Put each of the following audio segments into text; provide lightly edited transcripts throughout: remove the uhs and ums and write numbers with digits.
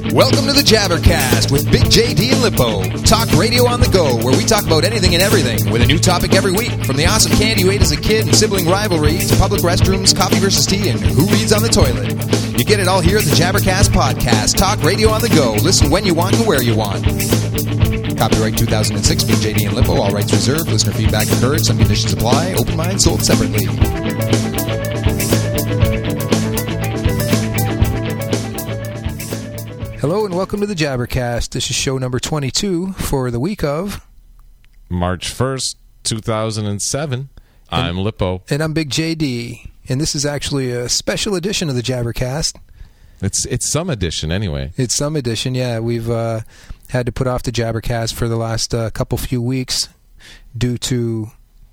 Welcome to the Jabbercast with Big JD and Lippo. Talk radio on the go, where we talk about anything and everything with a new topic every week. From the awesome candy you ate as a kid and sibling rivalry to public restrooms, coffee versus tea, and who reads on the toilet. You get it all here at the Jabbercast Podcast. Talk radio on the go. Listen when you want and where you want. Copyright 2006, Big JD and Lippo. All rights reserved. Listener feedback encouraged. Some conditions apply. Open mind sold separately. Hello and welcome to the Jabbercast. This is show number 22 for the week of March 1st, 2007. I'm Lippo. And I'm Big JD. And this is actually a special edition of the Jabbercast. It's some edition anyway. It's some edition, yeah. We've had to put off the Jabbercast for the last few weeks due to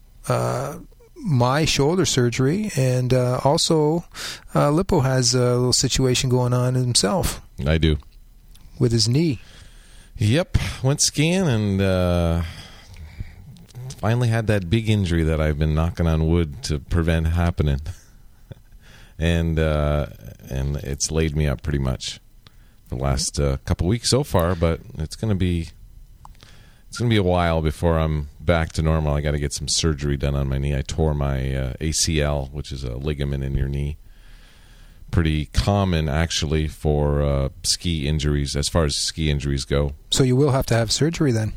my shoulder surgery. And also, Lippo has a little situation going on himself. I do. With his knee. Yep. Went skiing and finally had that big injury that I've been knocking on wood to prevent happening. and it's laid me up pretty much the last couple weeks so far, but it's going to be a while before I'm back to normal. I got to get some surgery done on my knee. I tore my ACL, which is a ligament in your knee. Pretty common, actually, for ski injuries, as far as ski injuries go. So you will have to have surgery then?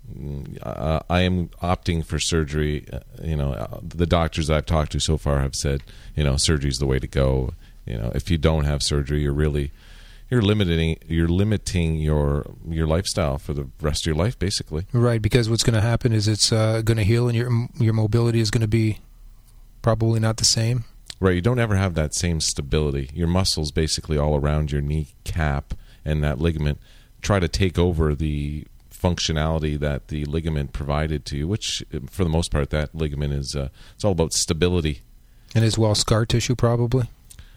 I am opting for surgery. The doctors I've talked to so far have said, surgery is the way to go. If you don't have surgery, you're limiting your lifestyle for the rest of your life, basically. Right, because what's going to happen is it's going to heal, and your mobility is going to be probably not the same. Right, you don't ever have that same stability. Your muscles basically all around your kneecap and that ligament try to take over the functionality that the ligament provided to you, which for the most part that ligament is it's all about stability. And as well scar tissue probably?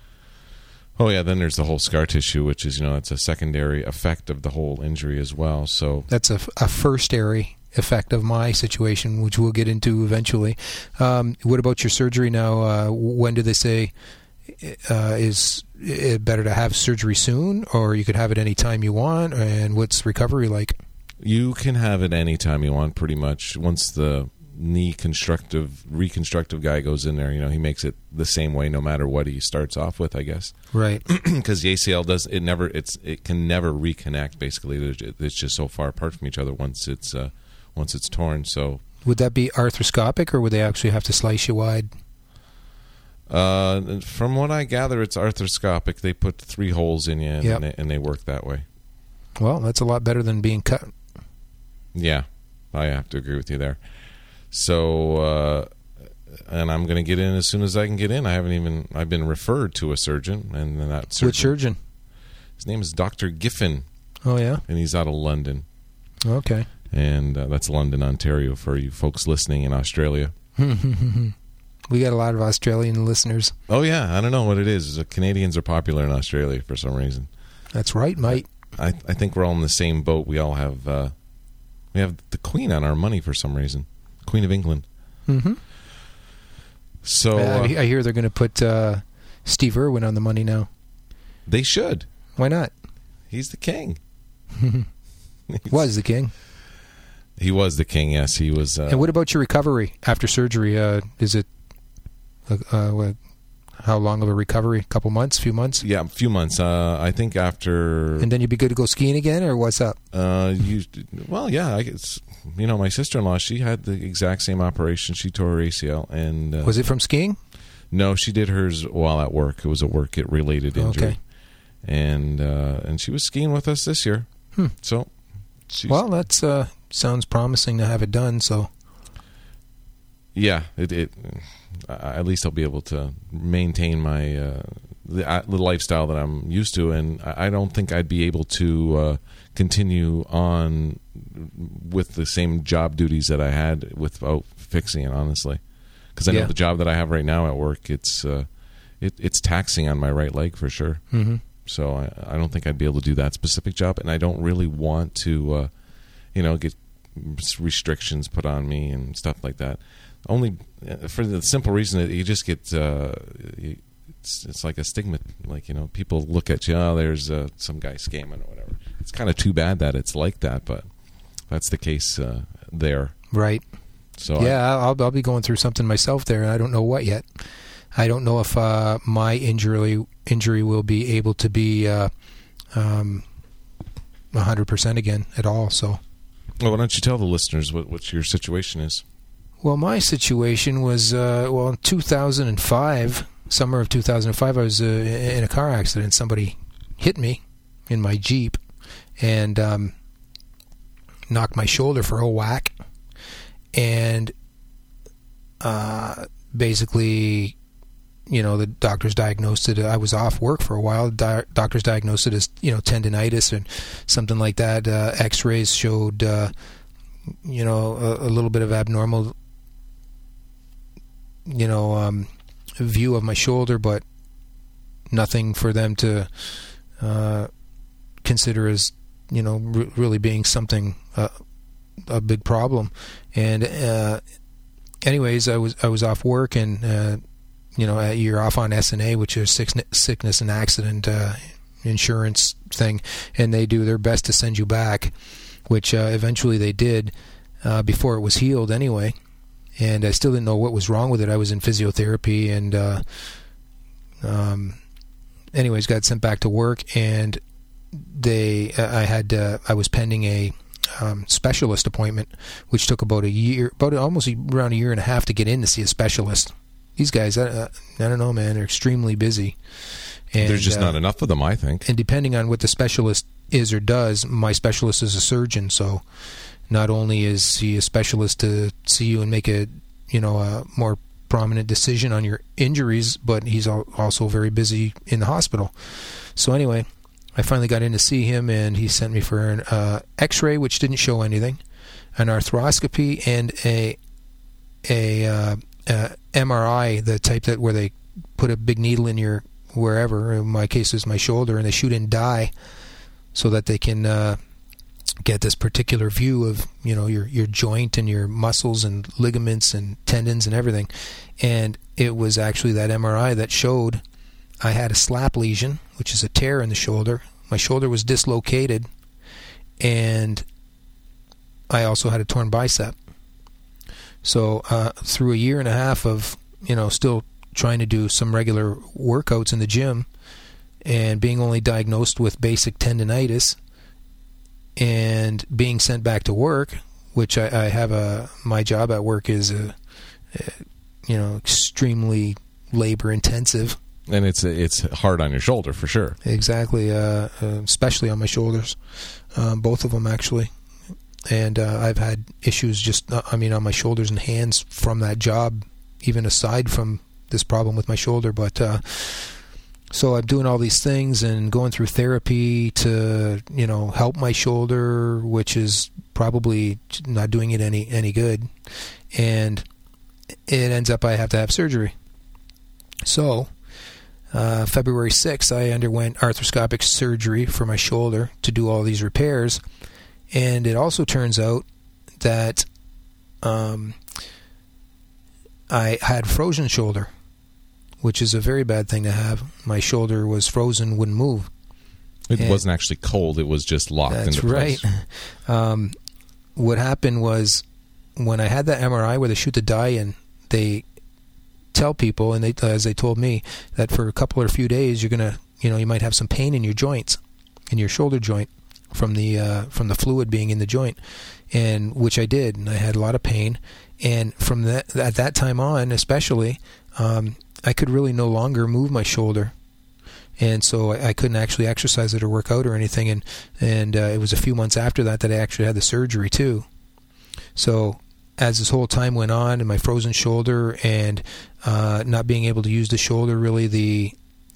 Oh yeah, then there's the whole scar tissue, which is, it's a secondary effect of the whole injury as well. So that's a firstary effect of my situation, which we'll get into eventually. What about your surgery now? When do they say is it better to have surgery soon, or you could have it any time you want? And what's recovery like? You can have it any time you want, pretty much. Once the knee reconstructive guy goes in there, he makes it the same way no matter what he starts off with, I guess. Right. Because the ACL it can never reconnect. Basically, it's just so far apart from each other once it's torn. So would that be arthroscopic, or would they actually have to slice you wide? From what I gather, it's arthroscopic. They put 3 holes in you, and they work that way. Well, that's a lot better than being cut. Yeah, I have to agree with you there. So, and I'm going to get in as soon as I can get in. I've been referred to a surgeon, and then that surgeon. Which surgeon? His name is Dr. Giffen. Oh, yeah? And he's out of London. Okay. And that's London, Ontario, for you folks listening in Australia. We got a lot of Australian listeners. Oh, yeah. I don't know what it is. Canadians are popular in Australia for some reason. That's right, mate. I think we're all in the same boat. We all have we have the Queen on our money for some reason. Queen of England. Mm-hmm. So I hear they're going to put Steve Irwin on the money now. They should. Why not? He's the king. Was the king. He was the king, yes. He was. And what about your recovery after surgery? Is it how long of a recovery? A couple months? Few months? Yeah, a few months. I think after. And then you'd be good to go skiing again, or what's up? Well, yeah. My sister-in-law, she had the exact same operation. She tore her ACL, and was it from skiing? No, she did hers while at work. It was a work-related injury. Okay. And she was skiing with us this year. So. Well, that sounds promising to have it done. So. Yeah, at least I'll be able to maintain my the lifestyle that I'm used to, and I don't think I'd be able to continue on with the same job duties that I had without fixing it, honestly. Because I know the job that I have right now at work, it's taxing on my right leg for sure. Mm-hmm. So I don't think I'd be able to do that specific job, and I don't really want to, get restrictions put on me and stuff like that. Only for the simple reason that you just get it's like a stigma. Like, you know, people look at you, oh, there's some guy scamming or whatever. It's kind of too bad that it's like that, but that's the case there. Right. So yeah, I'll be going through something myself there, and I don't know what yet. I don't know if my injury will be able to be 100% again at all. So, well, why don't you tell the listeners what your situation is? Well, my situation was in 2005, summer of 2005. I was in a car accident. Somebody hit me in my Jeep and knocked my shoulder for a whack, and basically, you know, the doctors diagnosed it. I was off work for a while. Doctors diagnosed it as, you know, tendinitis and something like that. X-rays showed, you know, a little bit of abnormal, you know, view of my shoulder, but nothing for them to consider as, you know, really being something a big problem. And anyways, I was off work, and you know, you're off on SNA, which is sickness and accident insurance thing, and they do their best to send you back, which eventually they did before it was healed anyway. And I still didn't know what was wrong with it. I was in physiotherapy, and anyways, got sent back to work, and I was pending a specialist appointment, which took about almost around a year and a half to get in to see a specialist. These guys, I don't know, man, they're extremely busy. And there's just not enough of them, I think. And depending on what the specialist is or does, my specialist is a surgeon, so not only is he a specialist to see you and make a more prominent decision on your injuries, but he's also very busy in the hospital. So anyway, I finally got in to see him, and he sent me for an X-ray, which didn't show anything, an arthroscopy, and a MRI, the type that where they put a big needle in your wherever. In my case, it's my shoulder, and they shoot in dye so that they can get this particular view of, you know, your joint and your muscles and ligaments and tendons and everything. And it was actually that MRI that showed I had a slap lesion, which is a tear in the shoulder. My shoulder was dislocated, and I also had a torn bicep. So through a year and a half of, you know, still trying to do some regular workouts in the gym, and being only diagnosed with basic tendinitis, and being sent back to work, which I have my job at work is extremely labor intensive. And it's hard on your shoulder for sure. Exactly, especially on my shoulders, both of them actually. And I've had issues on my shoulders and hands from that job, even aside from this problem with my shoulder. But so I'm doing all these things and going through therapy to, you know, help my shoulder, which is probably not doing it any good. And it ends up I have to have surgery. So February 6th, I underwent arthroscopic surgery for my shoulder to do all these repairs. And it also turns out that I had frozen shoulder, which is a very bad thing to have. My shoulder was frozen, wouldn't move. It wasn't actually cold. It was just locked into place. That's right. What happened was when I had that MRI where they shoot the dye in, they tell people, and as they told me, that for a couple or a few days you're gonna, you might have some pain in your joints, in your shoulder joint, from the fluid being in the joint, and which I did, and I had a lot of pain. And from that, at that time on, especially, I could really no longer move my shoulder, and so I couldn't actually exercise it or work out or anything. And it was a few months after that I actually had the surgery too. So as this whole time went on, and my frozen shoulder and not being able to use the shoulder, really the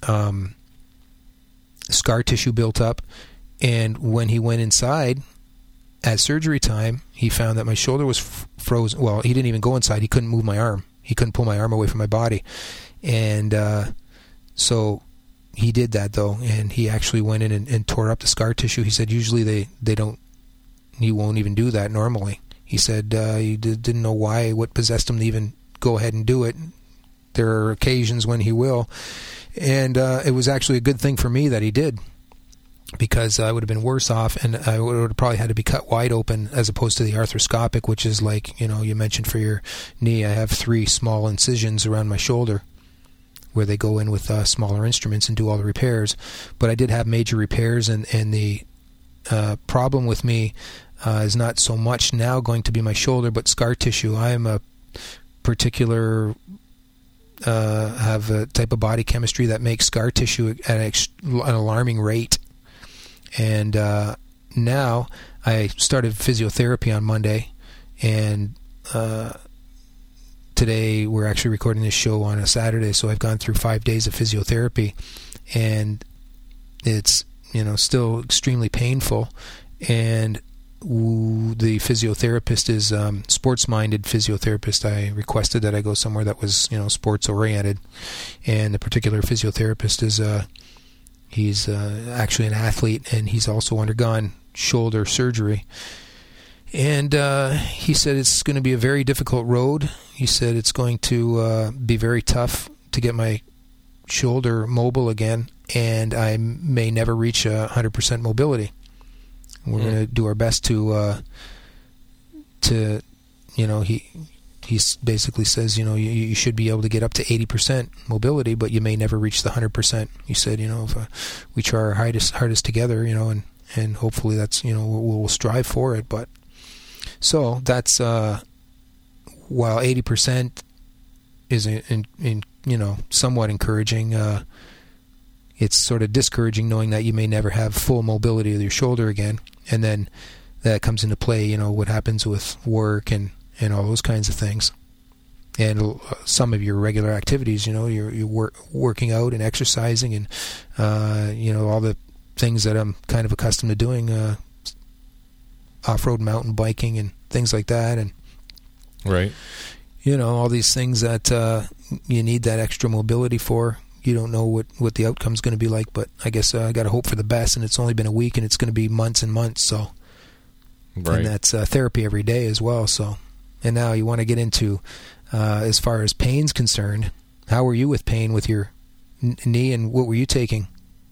scar tissue built up. And when he went inside at surgery time, he found that my shoulder was frozen. Well, he didn't even go inside. He couldn't move my arm. He couldn't pull my arm away from my body. And so he did that, though, and he actually went in and tore up the scar tissue. He said usually they don't, he won't even do that normally. He said he didn't know what possessed him to even go ahead and do it. there are occasions when he will. And it was actually a good thing for me that he did, because I would have been worse off, and I would have probably had to be cut wide open as opposed to the arthroscopic, which is like, you mentioned for your knee, I have 3 small incisions around my shoulder where they go in with smaller instruments and do all the repairs. But I did have major repairs, and the problem with me is not so much now going to be my shoulder, but scar tissue. I am a particular have a type of body chemistry that makes scar tissue at an alarming rate. And now I started physiotherapy on Monday, and today we're actually recording this show on a Saturday, so I've gone through 5 days of physiotherapy, and it's still extremely painful. And the physiotherapist is sports-minded physiotherapist. I requested that I go somewhere that was sports-oriented, and the particular physiotherapist is he's actually an athlete, and he's also undergone shoulder surgery. And he said it's going to be a very difficult road. He said it's going to be very tough to get my shoulder mobile again, and I may never reach 100% mobility. We're going to do our best to he basically says, you should be able to get up to 80% mobility, but you may never reach the 100%. He said, if we try our hardest together, and hopefully that's, we'll strive for it. But so that's, while 80% is somewhat encouraging, it's sort of discouraging knowing that you may never have full mobility of your shoulder again. And then that comes into play, what happens with work and all those kinds of things. And some of your regular activities, you're working out and exercising and, all the things that I'm kind of accustomed to doing, off-road mountain biking and things like that. And, right. All these things that you need that extra mobility for. You don't know what the outcome's going to be like, but I guess I got to hope for the best, and it's only been a week, and it's going to be months and months, so. Right. And that's therapy every day as well, so. And now you want to get into, as far as pain's concerned, how were you with pain with your knee, and what were you taking?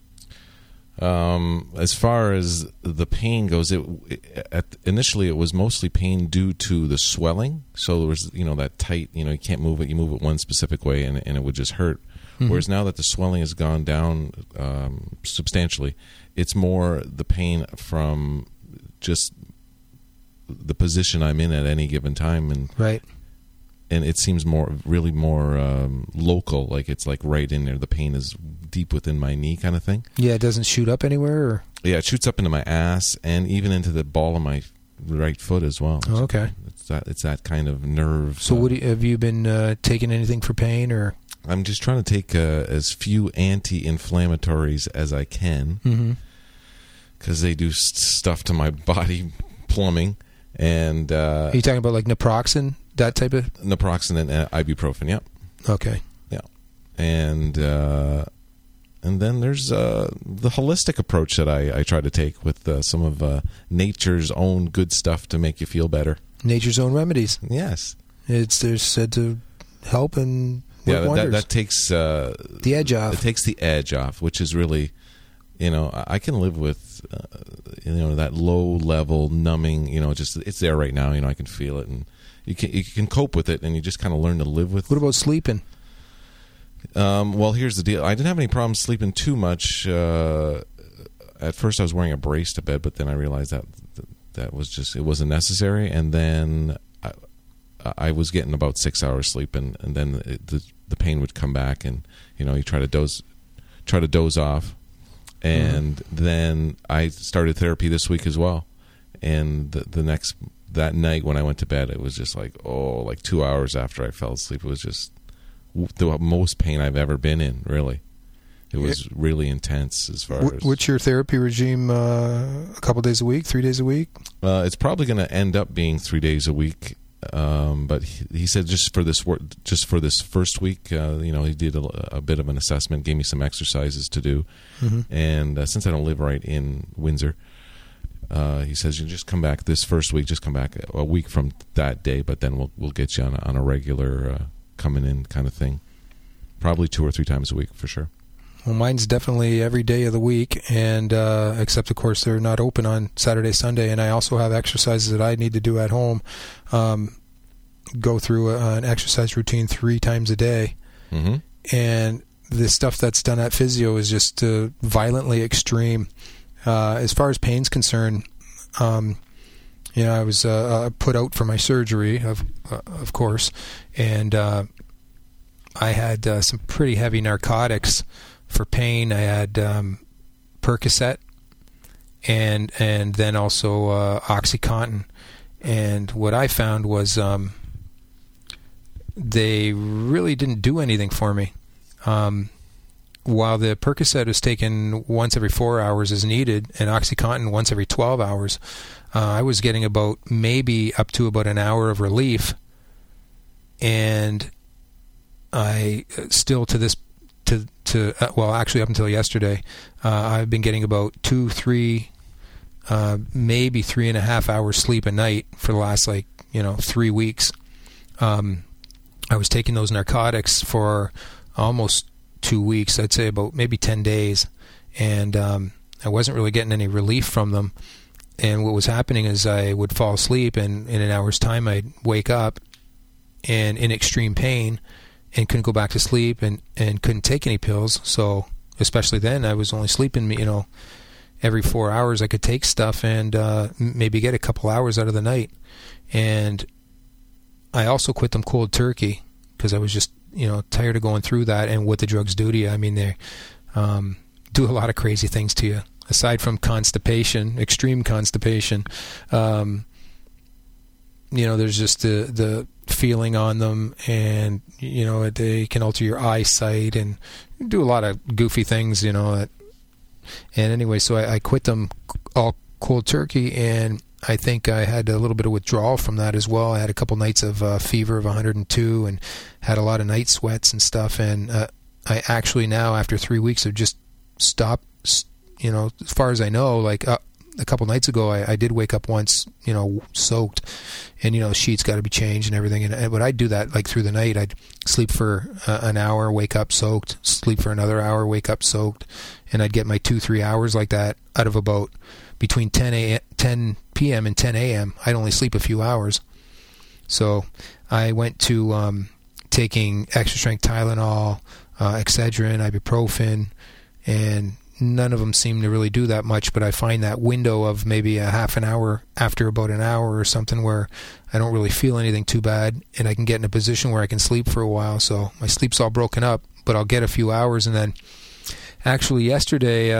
As far as the pain goes, initially it was mostly pain due to the swelling, so there was, that tight, you can't move it, you move it one specific way, and it would just hurt. Mm-hmm. Whereas now that the swelling has gone down substantially, it's more the pain from just the position I'm in at any given time, and right. And it seems really more local, like it's like right in there. The pain is deep within my knee, kind of thing. Yeah, it doesn't shoot up anywhere, or yeah, it shoots up into my ass and even into the ball of my right foot as well. Oh, okay, it's that kind of nerve. So, have you been taking anything for pain, or? I'm just trying to take as few anti-inflammatories as I can, because they do stuff to my body plumbing. And are you talking about like naproxen, that type of? Naproxen and ibuprofen, yeah. Okay. Yeah, and then there's the holistic approach that I try to take with some of nature's own good stuff to make you feel better. Nature's own remedies. Yes, they're said to help and. Yeah, that takes the edge off. It takes the edge off, which is really, I can live with, that low level numbing. Just it's there right now. I can feel it, and you can cope with it, and you just kind of learn to live with. What about sleeping? Well, here's the deal. I didn't have any problems sleeping too much. At first, I was wearing a brace to bed, but then I realized that was just, it wasn't necessary, and then I was getting about 6 hours sleep, and then the pain would come back, and you try to doze off, and then I started therapy this week as well, and that night when I went to bed, it was just like 2 hours after I fell asleep, it was just the most pain I've ever been in. Really, it was really intense. As far as what's your therapy regime? A couple days a week, 3 days a week? It's probably going to end up being 3 days a week. But he said just for this first week, he did a bit of an assessment, gave me some exercises to do, and since I don't live right in Windsor, he says you just come back this first week, just come back a week from that day, but then we'll get you on a regular coming in kind of thing. probably 2 or 3 times a week for sure. Well, mine's definitely every day of the week, and except, of course, they're not open on Saturday, Sunday, and I also have exercises that I need to do at home. Go through an exercise routine 3 times a day, and the stuff that's done at physio is just violently extreme. As far as pain's concerned, I was put out for my surgery, of course, and I had some pretty heavy narcotics for pain. I had Percocet and then also OxyContin. And what I found was they really didn't do anything for me. While the Percocet is taken once every 4 hours as needed, and OxyContin once every 12 hours, I was getting about maybe up to about an hour of relief. And I still actually up until yesterday, I've been getting about 2, 3, maybe 3.5 hours sleep a night for the last 3 weeks. I was taking those narcotics for almost 2 weeks. I'd say about maybe 10 days, and I wasn't really getting any relief from them. And what was happening is I would fall asleep, and in an hour's time I'd wake up and in extreme pain and couldn't go back to sleep and couldn't take any pills. So especially then, I was only sleeping, every 4 hours I could take stuff and maybe get a couple hours out of the night. And I also quit them cold turkey because I was just, tired of going through that and what the drugs do to you. I mean, they do a lot of crazy things to you. Aside from constipation, extreme constipation, there's just the feeling on them, and they can alter your eyesight and do a lot of goofy things, and anyway, so I quit them all cold turkey, and I think I had a little bit of withdrawal from that as well. I had a couple nights of fever of 102 and had a lot of night sweats and stuff, and I actually now, after 3 weeks, have just stopped. As far as I know, a couple nights ago, I did wake up once, soaked, and sheets got to be changed and everything. But I'd do that through the night. I'd sleep for an hour, wake up soaked, sleep for another hour, wake up soaked, and I'd get my 2-3 hours like that out of about between 10 p.m. and 10 a.m. I'd only sleep a few hours. So I went to taking extra strength Tylenol, Excedrin, ibuprofen, and none of them seem to really do that much, but I find that window of maybe a half an hour after about an hour or something where I don't really feel anything too bad, and I can get in a position where I can sleep for a while. So my sleep's all broken up, but I'll get a few hours. And then actually yesterday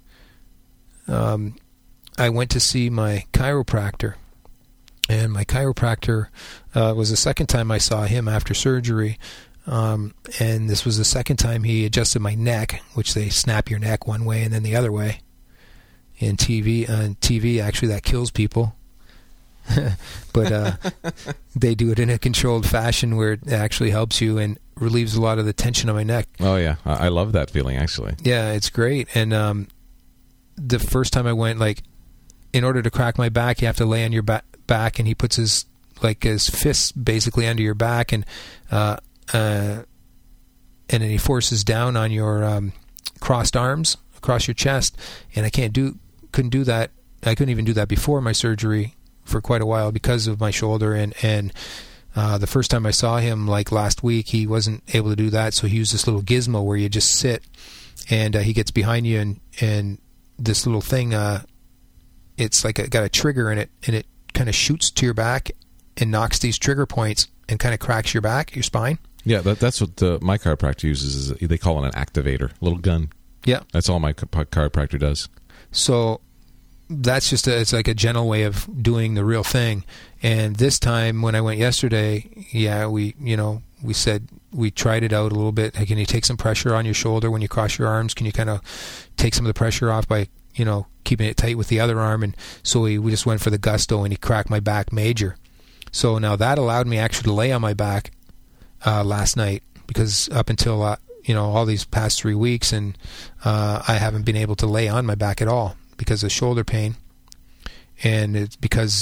I went to see my chiropractor, and my chiropractor was the second time I saw him after surgery. And this was the second time he adjusted my neck, which they snap your neck one way and then the other way. On TV, actually, that kills people. But they do it in a controlled fashion where it actually helps you and relieves a lot of the tension on my neck. Oh, yeah. I love that feeling, actually. Yeah, it's great. And the first time I went, in order to crack my back, you have to lay on your back, and he puts his fists basically under your back, and then he forces down on your crossed arms across your chest, and I couldn't do that. I couldn't even do that before my surgery for quite a while because of my shoulder, and the first time I saw him last week, he wasn't able to do that, so he used this little gizmo where you just sit, and he gets behind you, and this little thing, it's got a trigger in it, and it kind of shoots to your back and knocks these trigger points and kind of cracks your back, your spine. Yeah, that's what my chiropractor uses. They call it an activator, a little gun. Yeah. That's all my chiropractor does. So that's just it's like a gentle way of doing the real thing. And this time when I went yesterday, we said we tried it out a little bit. Hey, can you take some pressure on your shoulder when you cross your arms? Can you kind of take some of the pressure off by, keeping it tight with the other arm? And so we just went for the gusto, and he cracked my back major. So now that allowed me actually to lay on my back last night, because up until all these past 3 weeks, and I haven't been able to lay on my back at all because of shoulder pain. And it's because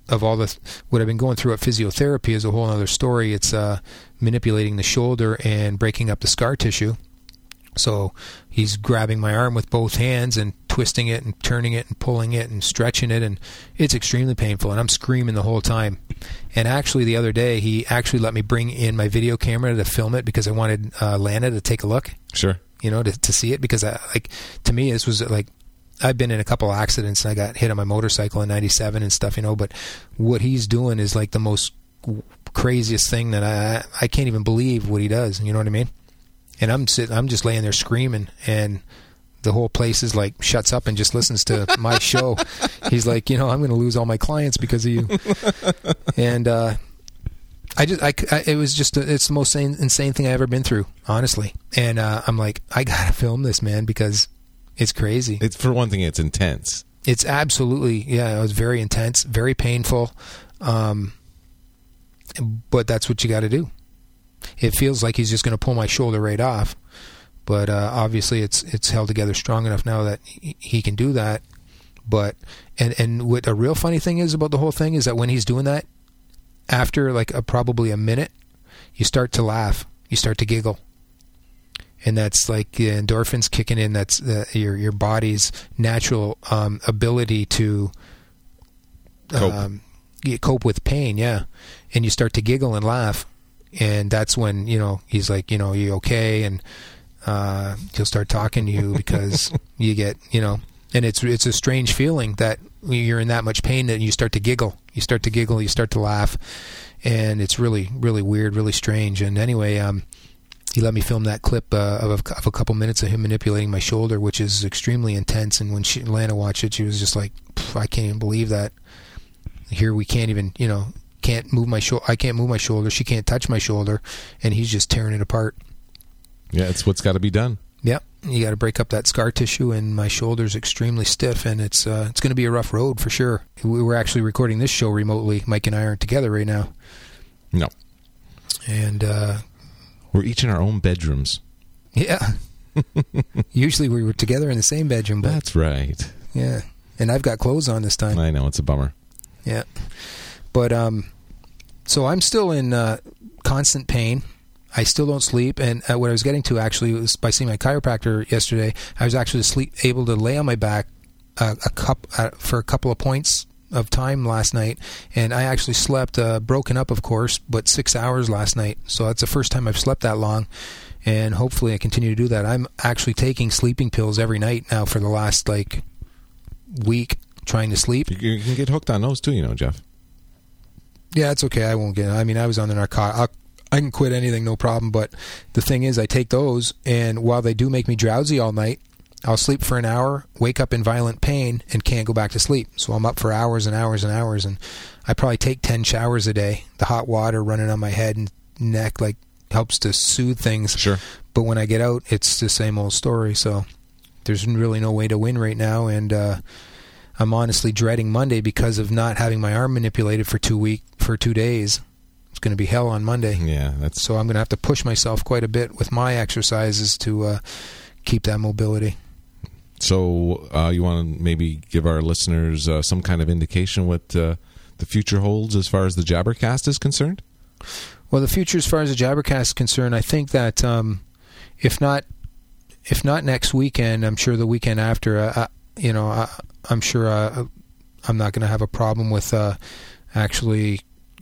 of all what I've been going through at physiotherapy is a whole other story. It's manipulating the shoulder and breaking up the scar tissue. So he's grabbing my arm with both hands and twisting it and turning it and pulling it and stretching it, and it's extremely painful, and I'm screaming the whole time. And actually the other day he actually let me bring in my video camera to film it because I wanted Lana to take a look. Sure. To see it, because to me this was like, I've been in a couple of accidents and I got hit on my motorcycle in 97 and stuff, but what he's doing is like the most craziest thing that I can't even believe what he does. You know what I mean? And I'm just laying there screaming, and the whole place is like shuts up and just listens to my show. He's like, I'm going to lose all my clients because of you. And it's the most insane thing I've ever been through, honestly. And I'm like, I gotta film this, man, because it's crazy. It's, for one thing, it's intense. It's absolutely, it was very intense, very painful. But that's what you got to do. It feels like he's just going to pull my shoulder right off, but obviously it's held together strong enough now that he can do that. But and what a real funny thing is about the whole thing is that when he's doing that, after like probably a minute, you start to laugh, you start to giggle, and that's like the endorphins kicking in. That's your body's natural ability to cope with pain. Yeah, and you start to giggle and laugh. And that's when, he's like, you okay? And he'll start talking to you because you get, and it's a strange feeling that you're in that much pain that you start to giggle. You start to laugh. And it's really, really weird, really strange. And anyway, he let me film that clip of a couple minutes of him manipulating my shoulder, which is extremely intense. And when Lana watched it, she was just like, I can't even believe that. Here we can't even, can't move my shoulder. I can't move my shoulder. She can't touch my shoulder, and he's just tearing it apart. Yeah, it's what's got to be done. Yep, you got to break up that scar tissue, and my shoulder's extremely stiff, and it's going to be a rough road for sure. We're actually recording this show remotely. Mike and I aren't together right now. No, and we're each in our own bedrooms. Yeah, usually we were together in the same bedroom. But that's right. Yeah, and I've got clothes on this time. I know, it's a bummer. Yeah, but so I'm still in constant pain. I still don't sleep, and what I was getting to actually was by seeing my chiropractor yesterday. I was actually able to lay on my back for a couple of points of time last night, and I actually slept broken up, of course, but 6 hours last night. So that's the first time I've slept that long, and hopefully I continue to do that. I'm actually taking sleeping pills every night now for the last week, trying to sleep. You can get hooked on those too, Jeff. Yeah, it's okay. I won't get. I mean, I was on the narcotic. I can quit anything, no problem. But the thing is, I take those, and while they do make me drowsy all night, I'll sleep for an hour, wake up in violent pain, and can't go back to sleep. So I'm up for hours and hours and hours, and I probably take 10 showers a day. The hot water running on my head and neck helps to soothe things. Sure. But when I get out, it's the same old story. So there's really no way to win right now, and I'm honestly dreading Monday because of not having my arm manipulated for 2 days. It's going to be hell on Monday. Yeah, so I'm going to have to push myself quite a bit with my exercises to keep that mobility. So you want to maybe give our listeners some kind of indication what the future holds as far as the Jabbercast is concerned? Well, the future as far as the Jabbercast is concerned, I think that if not next weekend, I'm sure the weekend after, I'm sure I'm not going to have a problem with actually,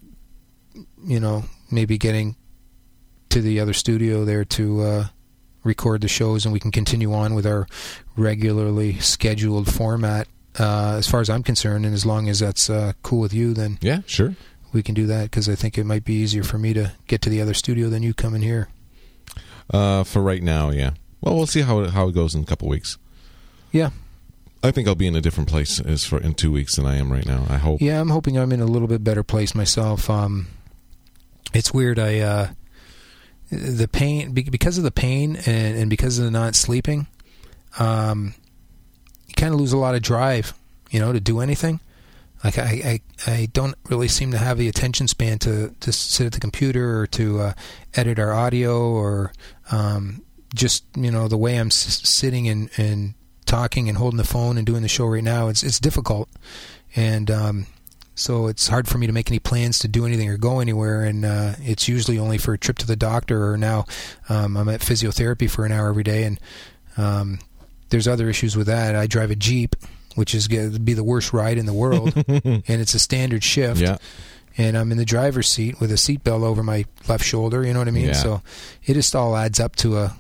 maybe getting to the other studio there to record the shows, and we can continue on with our regularly scheduled format as far as I'm concerned. And as long as that's cool with you, then yeah, sure, we can do that, because I think it might be easier for me to get to the other studio than you coming here. For right now, yeah. Well, we'll see how it goes in a couple weeks. Yeah. I think I'll be in a different place in 2 weeks than I am right now. I hope. Yeah, I'm hoping I'm in a little bit better place myself. It's weird. The pain, because of the pain and because of the not sleeping, you kind of lose a lot of drive, to do anything. Like I don't really seem to have the attention span to sit at the computer or to edit our audio, or just the way I'm sitting and talking and holding the phone and doing the show right now. It's difficult, and So it's hard for me to make any plans to do anything or go anywhere, and it's usually only for a trip to the doctor, or now I'm at physiotherapy for an hour every day, and there's other issues with that. I drive a Jeep, which is going to be the worst ride in the world, and it's a standard shift. Yeah. And I'm in the driver's seat with a seatbelt over my left shoulder, you know what I mean? Yeah. So it just all adds up to a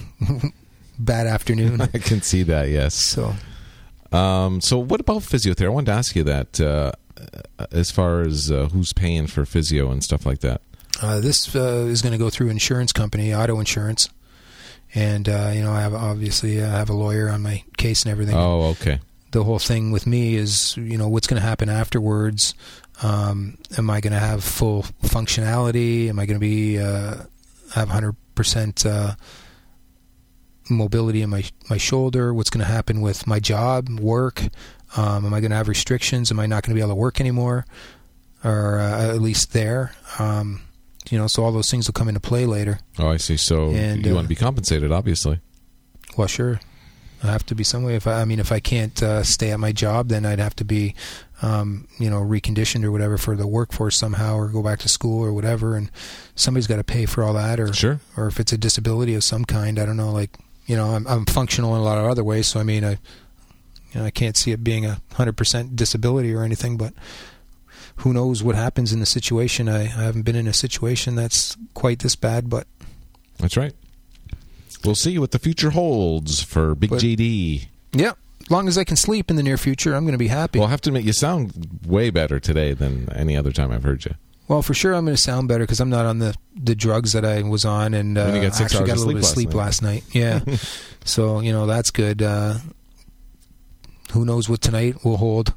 bad afternoon. I can see that, yes. So what about physiotherapy? I wanted to ask you that as far as who's paying for physio and stuff like that. This is going to go through insurance company, auto insurance. And, I have a lawyer on my case and everything. Oh, okay. The whole thing with me is, what's going to happen afterwards. Am I going to have full functionality? Am I going to be have 100% mobility in my shoulder? What's going to happen with my job, work? Am I going to have restrictions? Am I not going to be able to work anymore? Or at least there? So all those things will come into play later. Oh, I see. So you want to be compensated, obviously. Well, sure. I have to be some way. If I can't stay at my job, then I'd have to be, reconditioned or whatever for the workforce somehow, or go back to school or whatever. And somebody's got to pay for all that, or sure. Or if it's a disability of some kind, I don't know. I'm functional in a lot of other ways, so I can't see it being 100% disability or anything. But who knows what happens in the situation? I haven't been in a situation that's quite this bad, but that's right. We'll see what the future holds for Big JD. Yeah. As long as I can sleep in the near future, I'm going to be happy. Well, I have to admit, you sound way better today than any other time I've heard you. Well, for sure I'm going to sound better because I'm not on the drugs that I was on, and I actually got a little bit of sleep last night. Yeah. So, that's good. Who knows what tonight will hold.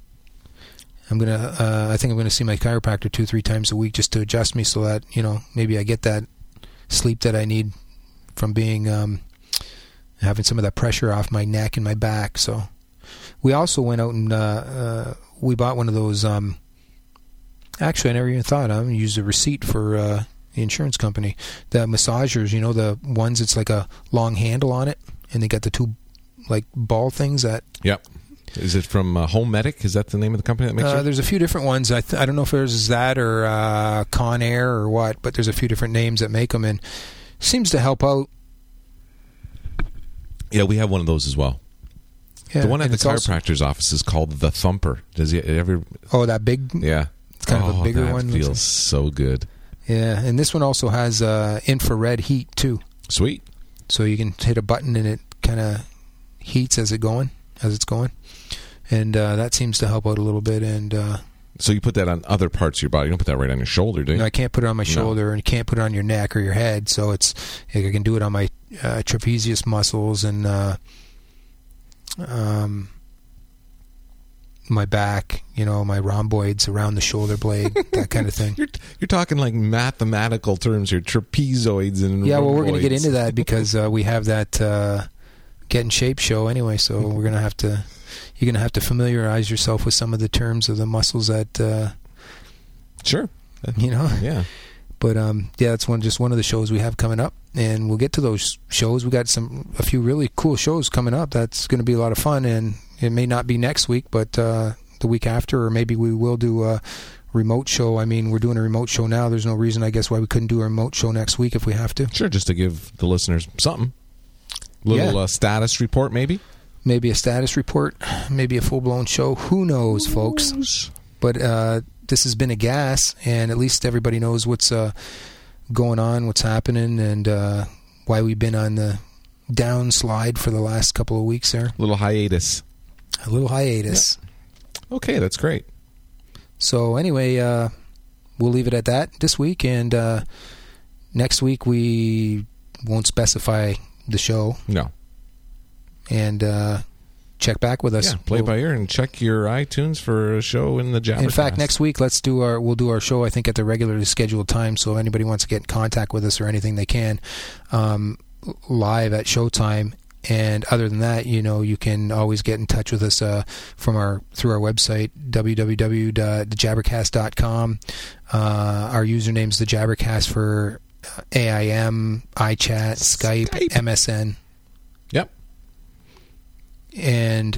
I think I'm going to see my chiropractor 2-3 times a week just to adjust me so that, maybe I get that sleep that I need from being having some of that pressure off my neck and my back. So we also went out and we bought one of those actually I never even thought I'm going to use a receipt for the insurance company, the massagers, the ones that's like a long handle on it, and they got the two like ball things that Yep. Is it from Home Medic? Is that the name of the company that makes it? There's a few different ones. I don't know if there's is that or Conair or what, but there's a few different names that make them, and seems to help out. Yeah, we have one of those as well. Yeah, the one at the chiropractor's office is called the Thumper. Does he ever? Oh, that big? Yeah. It's kind of a bigger one. That feels so good. Yeah, and this one also has infrared heat too. Sweet. So you can hit a button and it kind of heats as it's going. And that seems to help out a little bit. And so you put that on other parts of your body. You don't put that right on your shoulder, do you? No, I can't put it on my shoulder, and you can't put it on your neck or your head. So I can do it on my trapezius muscles and my back, my rhomboids around the shoulder blade, that kind of thing. You're talking like mathematical terms here, trapezoids and yeah. Well, we're going to get rhomboids. into that because we have that Get in Shape show anyway. So we're going to have to. You're going to have to familiarize yourself with some of the terms of the muscles that. Sure. Yeah. But that's just one of the shows we have coming up, and we'll get to those shows. We got a few really cool shows coming up. That's going to be a lot of fun, and it may not be next week, but the week after, or maybe we will do a remote show. We're doing a remote show now. There's no reason, I guess, why we couldn't do a remote show next week if we have to. Sure, just to give the listeners something. Little status report, maybe? Maybe a status report, maybe a full-blown show. Who knows, folks? But this has been a gas, and at least everybody knows what's going on, what's happening, and why we've been on the downslide for the last couple of weeks there. A little hiatus. Yeah. Okay, that's great. So anyway, we'll leave it at that this week, and next week we won't specify the show. No. And check back with us. Yeah, play by ear and check your iTunes for a show in the Jabbercast. In fact, next week we'll do our show, I think, at the regularly scheduled time. So if anybody wants to get in contact with us or anything, they can live at showtime. And other than that, you can always get in touch with us through our website, www.thejabbercast.com. Our username's the Jabbercast for AIM, iChat, Skype, MSN. Yep. And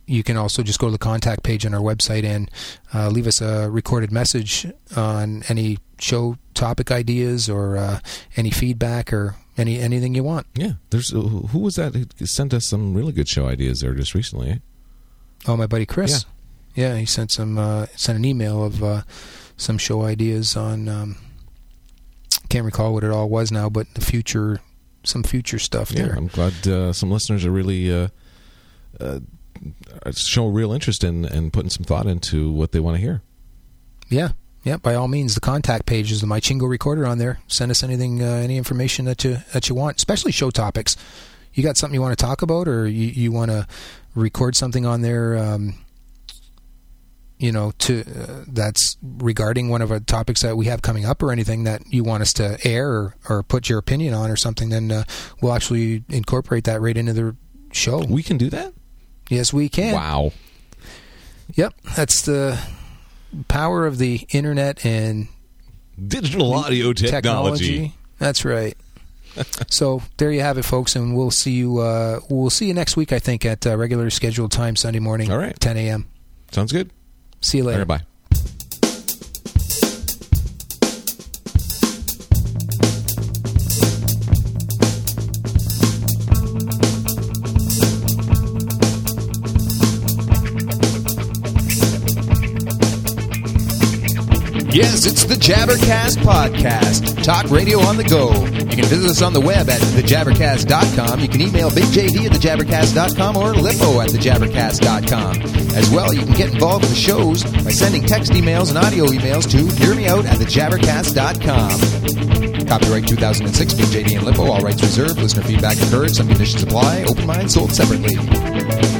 you can also just go to the contact page on our website and leave us a recorded message on any show topic ideas or any feedback or anything you want. Yeah. There's who was that who sent us some really good show ideas there just recently, eh? Oh, my buddy Chris. Yeah, he sent an email of some show ideas on can't recall what it all was now, but some future stuff there. Yeah, I'm glad some listeners are really show real interest in putting some thought into what they want to hear. Yeah, by all means, the contact page is the MyChingo recorder on there. Send us anything, any information that you want, especially show topics. You got something you want to talk about, or you want to record something on there, that's regarding one of our topics that we have coming up, or anything that you want us to air or put your opinion on or something, then we'll actually incorporate that right into the show. We can do that? Yes, we can. Wow. Yep, that's the power of the internet and digital audio technology. That's right. So there you have it, folks, and we'll see you next week, I think, at regular scheduled time, Sunday morning. All right. 10 a.m. Sounds good. See you later. All right, bye. Yes, it's the Jabbercast Podcast. Talk radio on the go. You can visit us on the web at thejabbercast.com. You can email BigJD at thejabbercast.com or Lippo at thejabbercast.com. As well, you can get involved with the shows by sending text emails and audio emails to hearmeout at thejabbercast.com. Copyright 2006, BigJD and Lippo. All rights reserved. Listener feedback encouraged. Some conditions apply. Open mind sold separately.